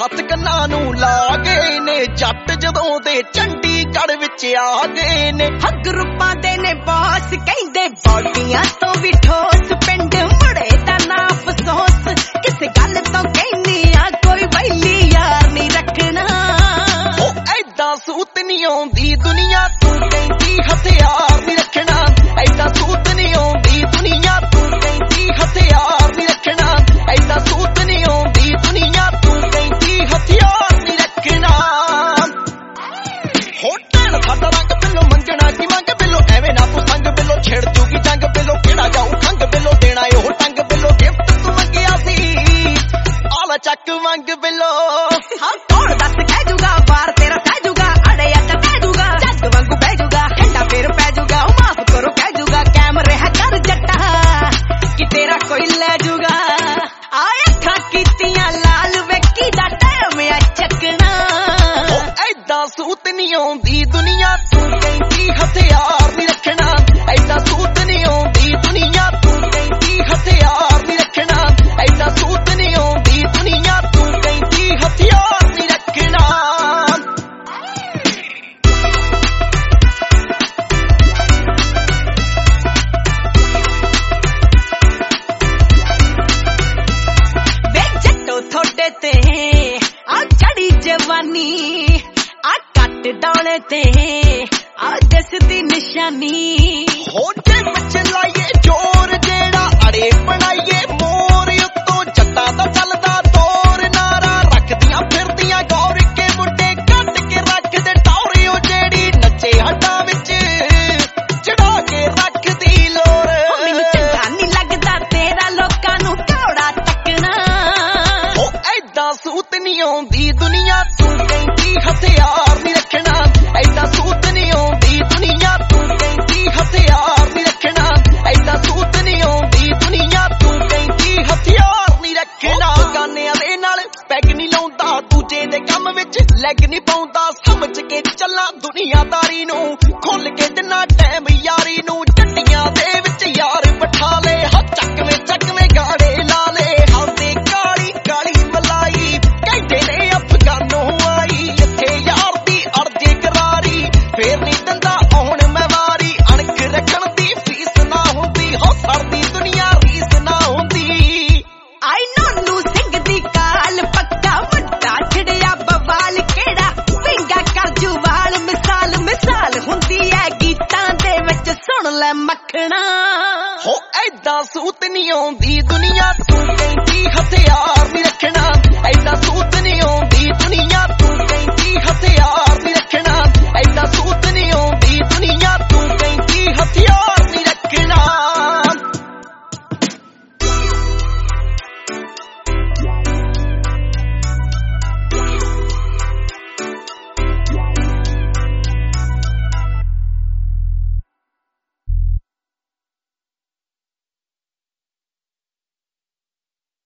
ਹੱਥ ਕੰਨਾਂ ਨੂੰ ਲਾ ਗਏ ਨੇ ਜੱਟ ਜਦੋਂ ਦੇ ਚੰਡੀਗੜ੍ਹ ਵਿੱਚ ਆ ਗਏ ਨੇ। ਗਰੁੱਪਾਂ ਦੇ ਨੇ ਬੌਸ ਕਹਿੰਦੇ ਬੌਡੀਆਂ ਤੋਂ ਵੀ ਠੋਸ ਪਿੰਡ ਮੁੜੇ ਦਾ ਨਾ ਅਫਸੋਸ ਕਿਸੇ ਗੱਲ ਤੋਂ ਕਹਿੰਦੀ ਆ ਕੋਈ ਵੈਲੀ ਯਾਰ ਨਹੀਂ ਰੱਖਣਾ। ਉਹ ਐਦਾਂ ਸੂਤ ਨਹੀਂ ਆਉਂਦੀ ਦੁਨੀਆ ਤੂੰ ਕਹਿੰਦੀ ਹਥਿਆਰ ਨਹੀਂ ਰੱਖਣਾ। ਐਦਾਂ ਸੂਤ ਨਹੀਂ ਆਉਂਦੀ ਦੁਨੀਆ ਤੂੰ ਕਹਿੰਦੀ ਹਥਿਆਰ ਨਹੀਂ ਰੱਖਣਾ। ਐਦਾਂ ਸੂਤ ਨਹੀਂ ਆਉਂਦੀ ਦੁਨੀਆ ਤੂੰ ਕਹਿੰਦੀ ਹਥਿਆਰ ਨਹੀਂ ਰੱਖਣਾ। ਹੋਟਲ ਸਾਡਾ ਰੰਗ ਬਿੱਲੋ ਮੰਗਣਾ ਕੀ ਮੰਗ ਬਿੱਲੋ ਐਵੇਂ ਨਾ ਤੂੰ ਸੰਗ ਬਿੱਲੋ ਛੇੜ ਜੂਗੀ ਜੰਗ ਬਿੱਲੋ ਕਿਹੜਾ ਜਾਊ ਖੰਗ ਬਿੱਲੋ ਦੇਣਾ ਉਹ ਟੰਗ ਬਿੱਲੋ ਗਿਫਟ ਤੂੰ ਮੰਗਿਆ ਸੀ ਆਲਾ ਚੱਕ ਮੰਗ ਬਿੱਲੋ। ਹਾਂ ਕੌਣ ਦੱਸ ਕਹਿ ਜੂਗਾ ਵਾਰ ਤੇਰਾ ਸਹਿ ਜੂਗਾ ਅੜੇ ਅੱਟ ਕਹਿ ਜੂਗਾ ਜੱਗ ਵਾਂਗੂ ਬਹਿ ਜੂਗਾ ਠੰਡਾ ਫੇਰ ਪੈ ਜੂਗਾ ਉਹ ਮਾਫ ਕਰੋ ਕਹਿ ਜੂਗਾ ਕੈਮਰੇ ਹੈ ਕਰ ਜੱਟਾ ਕਿ ਤੇਰਾ ਕੋਈ ਲੈ ਜੂਗਾ। ਆਏ ਅੱਖਾਂ ਕੀਤੀਆਂ ਲਾਲ ਵੇਖੀ ਦਾ ਟਾਈਮ ਆ ਚੱਕਣਾ। ਉਹ ਐਦਾਂ ਸੂਤ ਨਹੀਂ ਆਉਂਦੀ ਦੁਨੀਆ ਤੂੰ ਕਹਿੰਦੀ ਹਥਿਆਰ ਨਹੀਂ ਰੱਖਣਾ। ਐਦਾਂ ਸੂਤ ਨਹੀਂ ਆਉਂਦੀ ਦੁਨੀਆ ਤੂੰ ਕਹਿੰਦੀ ਹਥਿਆਰ ਨਹੀਂ ਰੱਖਣਾ। ਐਦਾਂ ਸੂਤ ਨਹੀਂ ਆਉਂਦੀ ਦੁਨੀਆ ਤੂੰ ਕਹਿੰਦੀ ਹਥਿਆਰ ਨਹੀਂ ਰੱਖਣਾ। ਥੋੜੇ ਤੇ ਆ ਚੜੀ ਜਵਾਨੀ ਆ ਕੱਟ ਡੌਲੇ ਤੇ ਆ ਦਿਸਦੀ ਨਿਸ਼ਾਨੀ। ਹੋਡੇ ਵਿੱਚ ਲਾਈਏ ਜੋਰ ਜਿਹੜਾ ਅੜੇ ਬਣਾਈਏ ਮੋਰ ਉੱਤੋਂ ਜੱਟਾਂ ਦਾ ਚੱਲਦਾ ਦੌਰ ਨਾਰਾ ਰੱਖਦੀਆਂ ਫਿਰਦੀਆਂ ਗੌਰ ਕੇ ਮੁੰਡੇ ਕੱਢ ਕੇ ਰੱਖਦੇ ਟੌਰੇ ਉਹ ਜਿਹੜੀ ਨੱਚੇ ਹੱਡਾਂ ਵਿੱਚ ਚੜਾ ਕੇ ਰੱਖਦੀ ਲੋਰ। ਮੈਨੂੰ ਚੰਗਾ ਨਹੀਂ ਲੱਗਦਾ ਤੇਰਾ ਲੋਕਾਂ ਨੂੰ ਘੋੜਾ ਟੱਕਣਾ। ਐਦਾਂ ਸੂਤ ਨਹੀਂ ਆਉਂਦੀ ਦੁਨੀਆ ਤੂੰ ਕਹਿੰਦੀ ਹਥਿਆਰ ਨਹੀਂ ਰੱਖਣਾ। ਐਦਾਂ ਸੂਤ ਨਹੀਂ ਆਉਂਦੀ ਦੁਨੀਆ ਤੂੰ ਕਹਿੰਦੀ ਹਥਿਆਰ ਨਹੀਂ ਰੱਖਣਾ। ਐਦਾਂ ਸੂਤ ਨਹੀਂ ਆਉਂਦੀ ਦੁਨੀਆ ਤੂੰ ਕਹਿੰਦੀ ਹਥਿਆਰ ਨਹੀਂ ਰੱਖਣਾ। ਗਾਨਿਆਂ ਦੇ ਨਾਲ ਪੈਗ ਨਹੀਂ ਲਾਉਂਦਾ ਦੂਜੇ ਦੇ ਕੰਮ ਵਿੱਚ ਲੈਗ ਨਹੀਂ ਪਾਉਂਦਾ ਸਮਝ ਕੇ ਚੱਲਾਂ ਦੁਨੀਆਦਾਰੀ ਨੂੰ ਖੁੱਲ ਕੇ ਦਿਨਾ